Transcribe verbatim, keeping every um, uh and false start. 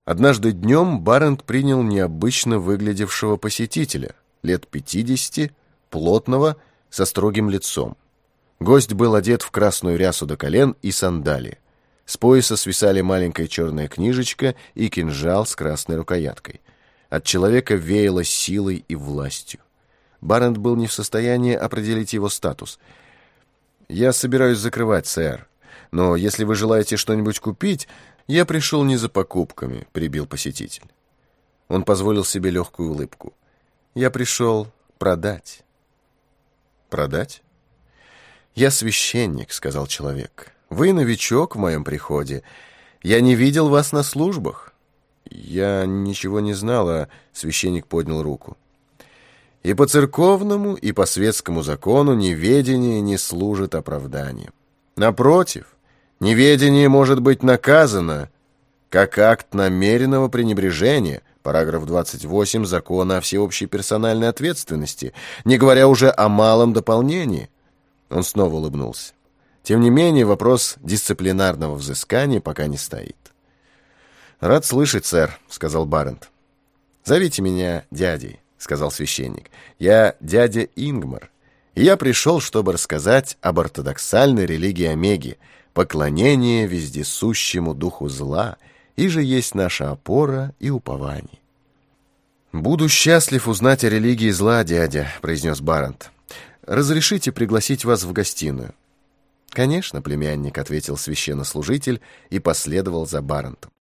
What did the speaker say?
Однажды днем Барент принял необычно выглядевшего посетителя, лет пятидесяти, плотного, со строгим лицом. Гость был одет в красную рясу до колен и сандалии. С пояса свисали маленькая черная книжечка и кинжал с красной рукояткой. От человека веяло силой и властью. Барент был не в состоянии определить его статус. «Я собираюсь закрывать, сэр. Но если вы желаете что-нибудь купить, я пришел не за покупками», — прибил посетитель. Он позволил себе легкую улыбку. «Я пришел продать». «Продать?» «Я священник», — сказал человек. «Вы новичок в моем приходе. Я не видел вас на службах». «Я ничего не знала», — священник поднял руку. «И по церковному, и по светскому закону неведение не служит оправданием. Напротив, неведение может быть наказано, как акт намеренного пренебрежения, параграф двадцать восемь Закона о всеобщей персональной ответственности, не говоря уже о малом дополнении». Он снова улыбнулся. «Тем не менее, вопрос дисциплинарного взыскания пока не стоит». «Рад слышать, сэр», — сказал Барент. «Зовите меня дядей», — сказал священник. «Я дядя Ингмар, и я пришел, чтобы рассказать об ортодоксальной религии Омеги, поклонение вездесущему духу зла, и же есть наша опора и упование». «Буду счастлив узнать о религии зла, дядя», — произнес Барент. «Разрешите пригласить вас в гостиную?» «Конечно, племянник», — ответил священнослужитель и последовал за Барентом.